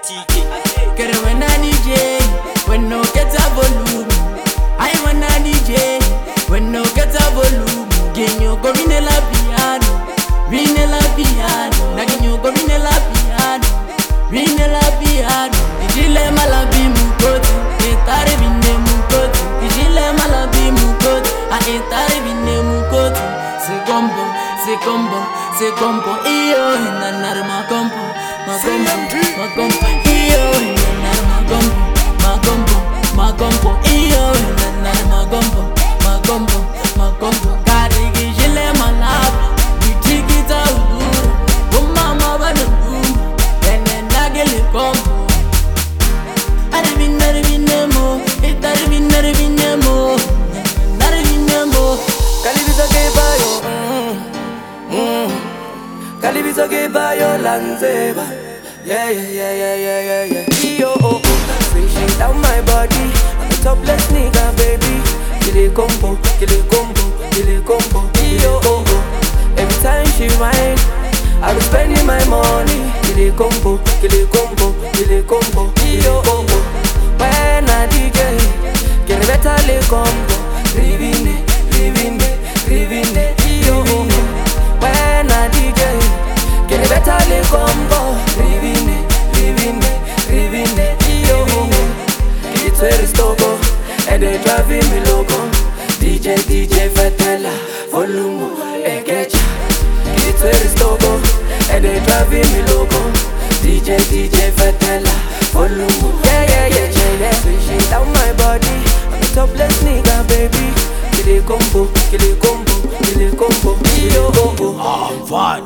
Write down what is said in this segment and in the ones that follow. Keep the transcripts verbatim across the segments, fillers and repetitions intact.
T K. Kere when I D J, when no get a volume. I wanna D J, when no get a volume. Genyo go vine la piano, vine la piano. Na genyo go vine la piano, vine la piano. Dijile malabi mukoti, etare vine mukoti. Dijile malabi mukoti, a etare vine mukoti. Se combo, se combo, se combo. Iyo inanar ma combo, ma combo, ma combo. Iyo inanar ma combo, ma combo, ma combo. Iyo inanar ma combo, ma combo, ma combo. Kari gijile malabi, bitikita uduru. Umama banu umbu, ene nagele combo. Arvin arvin mo, it arvin arvin mo, arvin mo. Kalibisa ke bayo, mm, Kalibisa ke bayo lanzeba. Yeah yeah yeah yeah yeah yeah yeah. Yo oh oh, swishing down my body. I'm a topless nigga baby. Kill it combo, kill it combo, kill it combo. Yo oh oh, every time she whine, I be spending my money. Kill it combo, kill it combo, kill it combo. Yo oh oh, when I D J, get a better le combo. Living it, living it, living it. Yo oh oh, when I D J, get a better le combo. Living it, living it, living it. Yo oh oh, it's very stoko, and they driving me loco. D J D J Fetela, volume, e catch. It's very stoko, and they driving me loco. D J D J Fetela, volume, yeah yeah yeah yeah yeah. Swishing down my body, I'm a topless nigga baby. Kill it combo, kill it combo, kill it combo. Yo oh oh, I'm fine.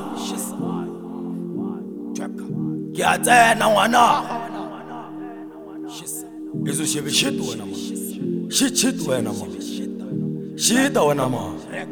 Ngiyatena ngwana. Izo shebe shit wena ma. Shit shit wena ma. Shit wena ma.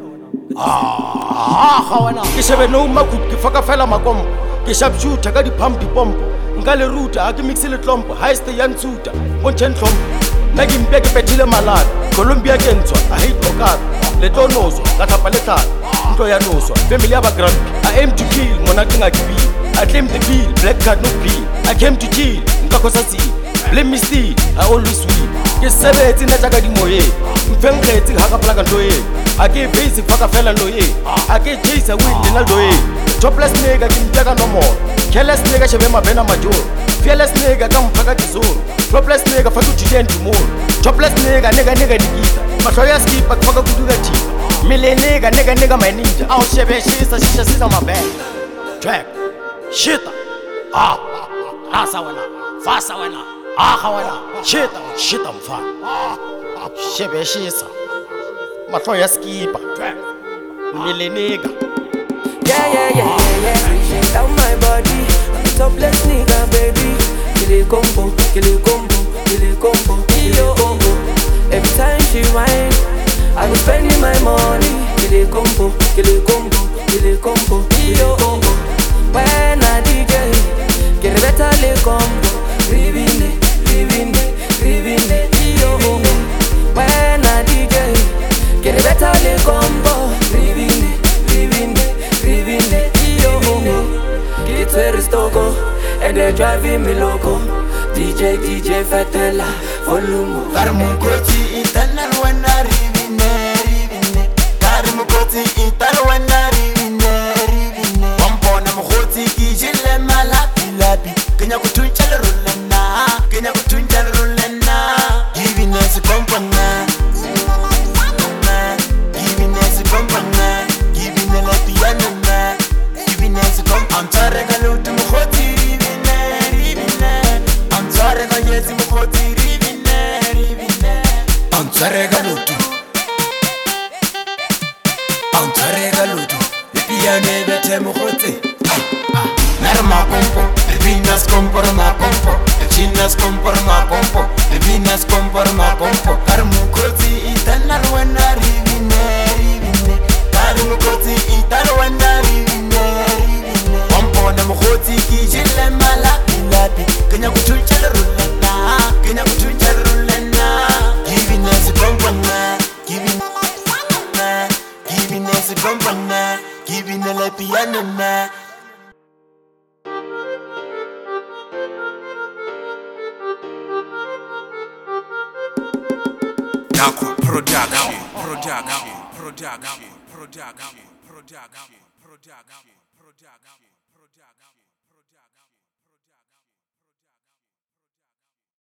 Ah, ha wena. Ke shebe no makut ke faka fela makompo. Ke shab shoot ka di pump di pompo. Nka le ruta a ke mixe le tlompo. High stay yan tsuta. Bonchen tlompo. Na ke mpe ke petile malala. Colombia ke ntswa. I hate okara. Le tonozo ka thapa le tlala. Ntlo ya noswa. Family ya ba grand. I aim to kill mona ke ngakibi. I claim the bill, black card no plea. I came to kill, nkakosa si. Blame me still, I always win. Ke sebetsi na jaga di moye. Mfengretsi haka plaka ntoye. I ke base faka fela ntoye. I ke chase a win na ntoye. Jobless nigga ke mtaka no more. Careless nigga shebe mabena major. Fearless nigga ka mphaka tizuru. Jobless nigga fatu jiden tomorrow. Jobless nigga nigga nigga nikita. Mashoya skip akufaka kuduka tipa. Mille nigga nigga nigga my ninja. Out shebe shisa shisha sisa mabena. Track. Shita, ah, asa wena, fasa wena, aha wena, shita, shita mfa, shebe shisa, matlo ya skipa, mile nigga. Yeah yeah yeah yeah yeah. Swishing down my body, I'm a topless nigga baby. Kill it combo, kill it combo, kill it combo. Yo oh oh, every time she whine, I be spending my money. Kill it combo, kill it combo, kill it combo. Yo oh oh. When I D J, get a better le combo. Living it, living it, living it. Yo oh oh. When I D J, get a better le combo. Living it, living it, living it. Yo oh oh. It's very stoko, and they're driving me loco. D J D J Fetela, volume. Karmukoti internal when I living it, living it. Karmukoti internal when I living it, living it. Wampona mukoti kijile malapi lapi. Kenya kutuncha rulena, Kenya kutuncha rulena. Giving us a company, giving us a company, giving a la piano, giving us a company. I'm sorry, I don't do mukoti living it, living it. I'm sorry, I yes mukoti living it, living it. I'm sorry, I don't do. I'm sorry, I don't do. Piano bete mukoti. Narma compo, Venus compor ma compo, Venus compor ma compo, Venus compor ma compo. Karmukoti internal when I living it, Karmukoti internal when I living it. Compo na mukoti kijile malapi lapi. Kenya kutuncha rulena, Kenya kutuncha rulena. Giving us a company, giving, giving us a company, giving a la piano. Dakwa Production, Production, Production, Production, Production, Production, Production, Production.